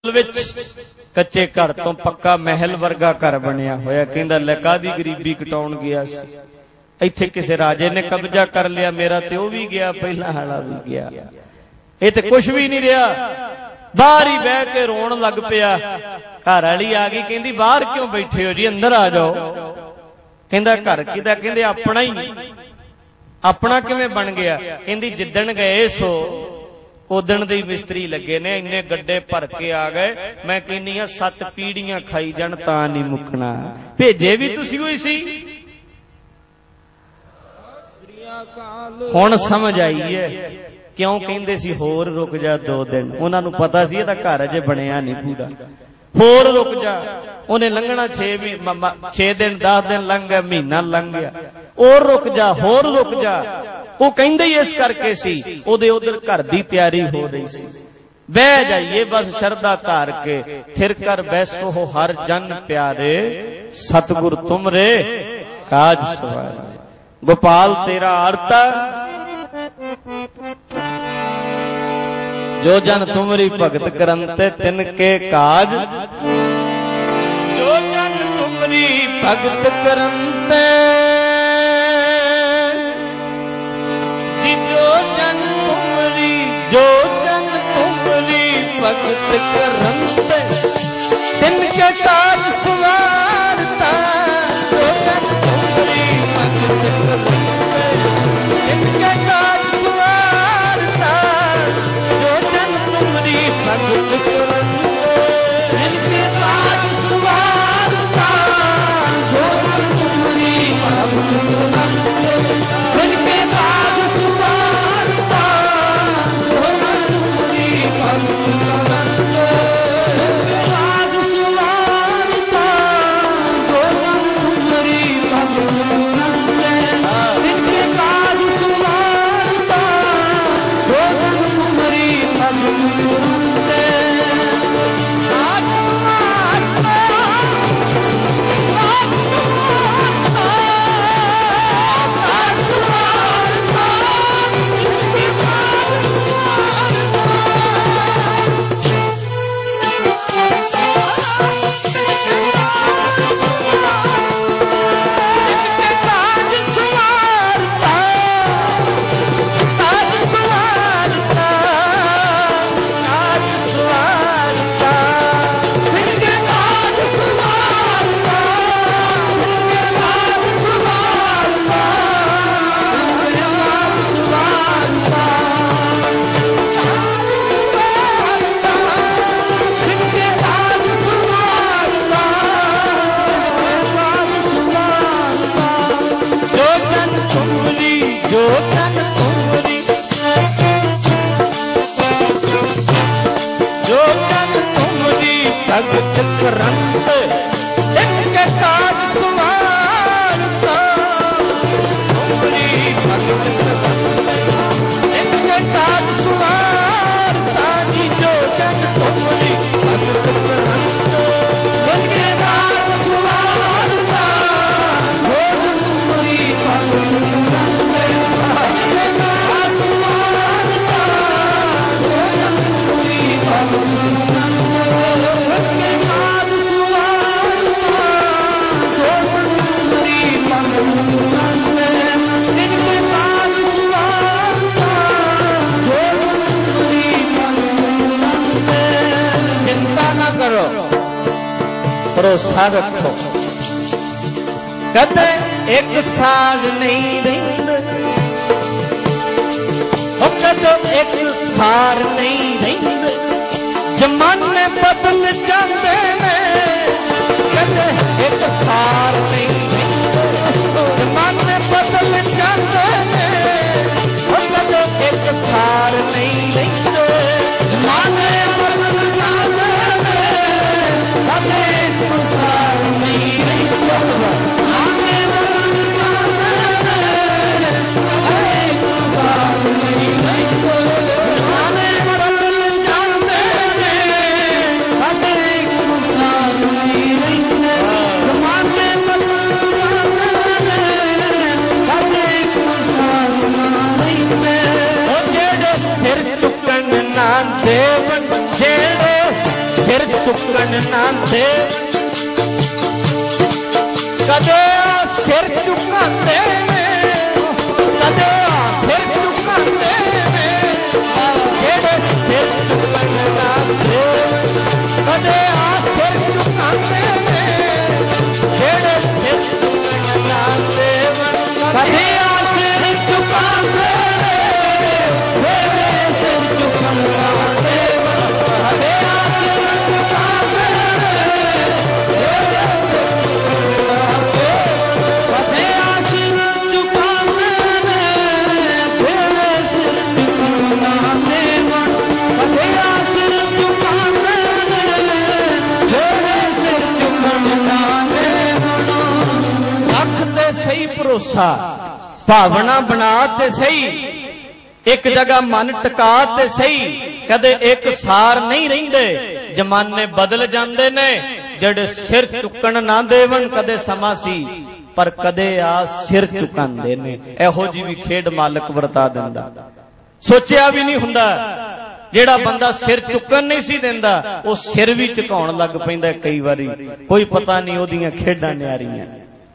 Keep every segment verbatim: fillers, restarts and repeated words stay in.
कच्चे घर तो पक्का महल वर्गा घर बनया होया। कहंदा ले कादी गरीबी कटाउण गया सी, इत्थे किसे राजे ने कब्जा कर लिया, मेरा ते ओ भी गया, पहला वाला भी गया, ये ते कुछ भी नहीं रहा। बाहर ही बह के रोन लग पिया। घर वाली आ गई, कहंदी बाहर क्यों बैठे हो जी, अंदर आ जाओ। कहंदा घर किदा, कहंदे अपना ही। अपना किवें बन गया? कहंदी जिद्दण गए सो उदण दे मिस्त्री लगे ने, इन्ने गड्ढे भर के आ गए। मैं कहनी हां सत पीढ़ियां खाई जाण तां नहीं मुकना, भेजे भी तुसीं होई सी। हुण समझ आई है क्यों कहंदे सी होर रुक जा दो दिन। उन्हां नूं पता सी इहदा घर अजे बणिया नहीं पूरा, होर रुक जा। उन्हें लंघना छे छे दिन दस दिन लंघ गया, महीना लंघ गया, और रुक जा, होर रुक जा। वो कहंदे ही इस करके सी, ओदे उधर घर दी तैयारी हो रही सी। बह जाइए बस शरदा धार के, थिर कर बैसो हो हर जन प्यारे, सतगुर तुमरे काज सवारे। गोपाल तेरा आरता जो जन तुमरी भगत करंते तिनके काज, जो जन तुमरी भगत करंते, जो जन तुमरी जो जन तुमरी भगत करंते तिनके काज सवारता। जो जन तुमरी भगत करंते तिनके काज सवारता। जो जन तुमरी भगत करंते तिनके काज सवारता। जो जन तुमरी भगत करंते तिनके काज सवारता। जो जन तुमरी भगत करंते तिनके काज सवारता। जो जन तुमरी भगत करंते तिनके काज सवारता। जो जन तुमरी भगत करंते काज सवारता। काज सवारता। तिनके काज सवारता। काज सवारता। काज सवारता। तिनके काज सवारता। तिनके काज सवारता। तिनके काज सवारता। तिनके काज सवारता। जो जन तुमरी जो जन तुमरी जो जन तुमरी भगत करंते तिनके काज सवारता। तुमरी भगत करंते तिनके काज सवारता। जी जो जन तुमरी भगत करंते तिनके काज सवारता। जो जन तुमरी भगत करंते तिनके काज सवारता। जो जन तुमरी भगत करंते तिनके काज सवारता। जो जन तुमरी भगत करंते तिनके काज सवारता। जो जन तुमरी भगत करंते। चिंता न करो, भरोसा रखो। कहते एक साल नहीं रहिंदे, ओ कदो एक साल नहीं रहिंदे, जमाने बदल जाते ने। कहते एक साल नहीं रहिंदे, जमाने बदल जाते ने। ओ कदो एक साल नहीं रहिंदे, जमाने बदल जाते ने। कहते एक साल नहीं रहिंदे, जमाने बदल जाते ने। एक साल नहीं रहिंदे, जमाने बदल जाते ने। कहते एक सिर चुकन ना दे, कदे सिर चुकन दे, कदे सिर चुकन दे, जेड़े सिर चुकन ना दे, कदे सिर चुकन दे, जेड़े सिर चुकन ना दे, कदे सिर चुकन दे, जेड़े सिर चुकन ना दे, कदे भरोसा भावना बना ते सही, एक जगह मन टिका ते सही, कदे एक सार नहीं रहिंदे, जमाने बदल जांदे ने, जेड़े सिर चुकन ना देवन कदे समा सी पर कदे आ सिर चुकांदे ने। इहो जी भी खेड मालक वरता दिंदा, सोचिया भी नहीं हुंदा, जेड़ा बंदा सिर चुकन नहीं सी दिंदा वो सिर भी झुकाउण लग पैंदा कई वारी, कोई पता नहीं ओदियां खेडां न्यारीआं।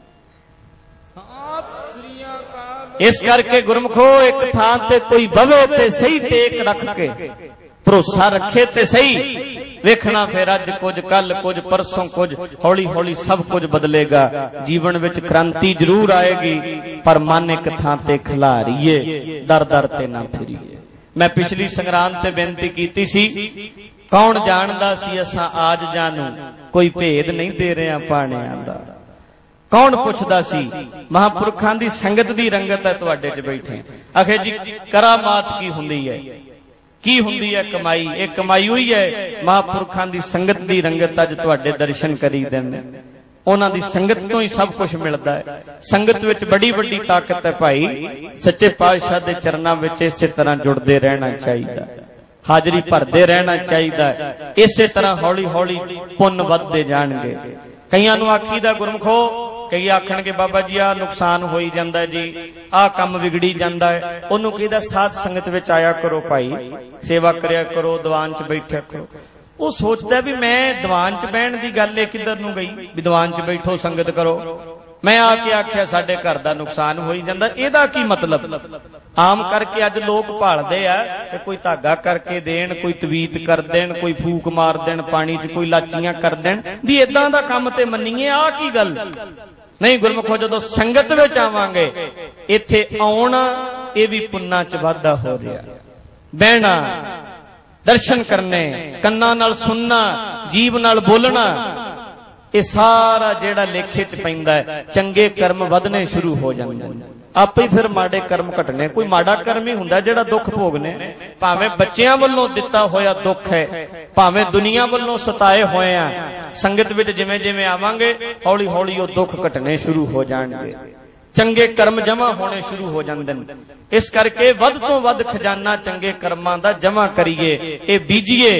इस करके गुरमुखो एक थां ते कोई बवे ते सही टेक रख के भरोसा रखे ते सही, वेखना फिर अज कुछ कल कुछ परसों कुछ, हौली हौली सब कुछ बदलेगा। जीवन विच क्रांति जरूर आएगी, पर मन एक थां ते खिलारीए, दर दर ते ना फिरीए। मैं पिछली संग्रांत ते बेनती कीती सी, कौन जानदा सी असां आज जानू कोई भेद नहीं दे रहे पाणियां दा। कौन पुछदा सी, महापुरखां दी संगत दी रंगत है तुहाडे च बैठे। आखे जी करामात की हुंदी है, की हुंदी है कमाई, एक कमाई हुई है महापुरखां दी संगत दी रंगत। अज तुहाडे दर्शन करी देने, उन्हां दी संगत तो ही सब कुछ मिलदा है। संगत विच बड़ी बड़ी ताकत है भाई, सच्चे पातशाह दे चरनां विच इसे तरह जुड़दे रहना चाहिए, हाजरी भरदे रहना चाहिए। इसे तरह हौली हौली पुण्य वधदे जाणगे। कईयां नूं आखीदा गुरमुखो, कई आखणगे बाबा जी आ नुकसान होई जांदा जी, आ काम विगड़ी जांदा है, ओनू कहीदा साध संगत विच आया करो भाई, सेवा करया करो, दीवान च बैठा करो। वो सोचदा भी मैं दीवान च बहण दी गल किधर नूं गई, भी दीवान च बैठो संगत करो। मैं आके आख्या साडे घर दा नुकसान होई जांदा, इहदा की मतलब? आम करके अज लोग भालदे आ कि कोई धागा करके देण, कोई तवीत कर देण, कोई फूक मार देण पानी च, कोई लाचियां कर देण, भी इदां दा काम ते मन्नीए। आ की गल नहीं गुरमुखो, जदों संगत विच आवांगे इत्थे आउणा ये भी पुन्ना च वाधा हो रहा। बहना, दर्शन करने, कन्नां नाल सुनना, जीव नाल बोलना, ये सारा जेड़ा लेखे च पैंदा है, चंगे कर्म वधने शुरू हो जांदे ने, आपे फिर माड़े कर्म घटने। कोई माड़ा कर्म ही हुंदा जेड़ा दुख भोगने, भावें बच्चियां वल्लों दिता होया दुख है, भावें दुनिया वल्लों सताए होए आ। संगत विच जिवें जिवें आवांगे हौली हौली वो दुख घटने शुरू हो जाणगे, चंगे कर्म जमा होने शुरू हो जांदे ने। इस करके वध तो वध खजाना चंगे कर्मां दा जमा करिए, ए बीजिए।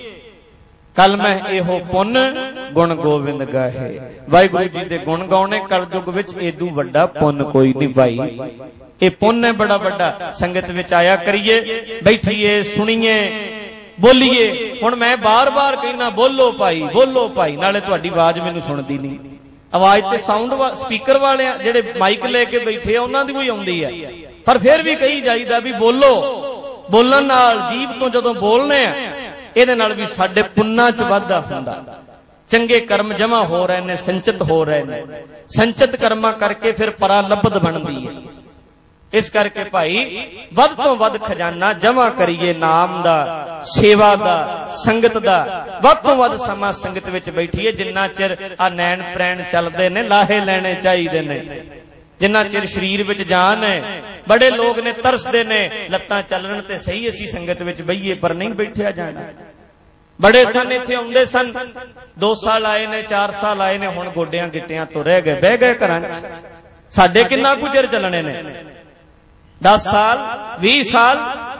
कल मैं एहो पुन गुण गोविंद गाहे। वाहिगुरु जी दे गुण गाउने कलयुग विच एदू वड्डा पुन कोई नहीं भाई। ये पुन है बड़ा बड़ा। संगत विच आया करिए, बैठिए, सुनिए, बोलिए। हुण मैं बार बार कहना बोलो भाई, बोलो भाई, नाले तुहाडी आवाज मैनूं सुणदी नहीं। आवाज ते साउंड वा, स्पीकर वाले जेड़े माइक लेके बैठे उन्हां दी कोई आउंदी है, पर फिर भी कही जाईदा भी बोलो। बोलण नाल जीव तो जदों बोलने आ ਇਹਦੇ ਨਾਲ भी साडे पुन्ना च वाधा हुंदा, चंगे कर्म जमा हो रहे ने, संचित हो रहे ने। संचित कर्मा करके फिर परालब्ध बनदी है। इस करके भाई वध तो वध खजाना जमा करिए, नाम दा, सेवा दा, संगत दा। वध तो वध समा संगत विच बैठिए। जिन्ना चिर आ नैन प्रैण चलदे ने लाहे लेने चाहिए ने, जिन्ना चिर शरीर विच जान है। बड़े लोग ने तरसदे ने लत्तां चलण ते सही असी संगत विच बहिए, पर नहीं बैठिया जाना। बड़े सन इत्थे आउंदे सन, दो साल आए ने, चार साल आए ने, हुण गोडियां गिट्टियां तो रह गए, बह गए घरां च। साडे किन्ना कुछ चिर चलने ने, दस साल, बीस साल,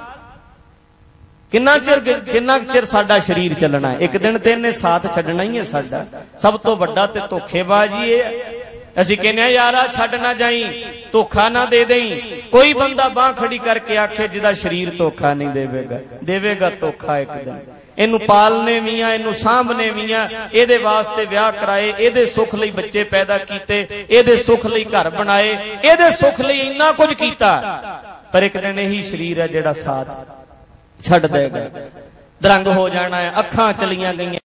किन्ना चिर किन्ना चिर साडा शरीर चलना है। एक दिन ते इहने साथ छड्डना ही है साडा। सब तो वड्डा ते धोखेबाजी है। असीं कहने यारा छड्ड ना जाई, धोखा ना दे देई। कोई बंदा बांह खड़ी करके आखे जिदा शरीर धोखा नहीं देवेगा, देवेगा धोखा एक दिन। ਇਹਨੂੰ ਪਾਲਨੇ ਵੀ ਆ, ਇਹਨੂੰ ਸਾਂਭਨੇ ਵੀ ਆ, ਇਹਦੇ ਵਾਸਤੇ ਵਿਆਹ ਕਰਾਏ, ਇਹਦੇ ਸੁੱਖ ਲਈ ਬੱਚੇ ਪੈਦਾ ਕੀਤੇ, ਇਹਦੇ ਸੁੱਖ ਲਈ ਘਰ ਬਣਾਏ, ਇਹਦੇ ਸੁੱਖ ਲਈ ਇੰਨਾ ਕੁਝ ਕੀਤਾ। ਪਰ ਇੱਕ ਦਿਨ ਇਹੀ ਸਰੀਰ ਹੈ ਜਿਹੜਾ ਸਾਥ ਛੱਡ ਦੇਗਾ, ਦਰੰਗ ਹੋ ਜਾਣਾ ਹੈ, ਅੱਖਾਂ ਚਲੀਆਂ ਗਈਆਂ।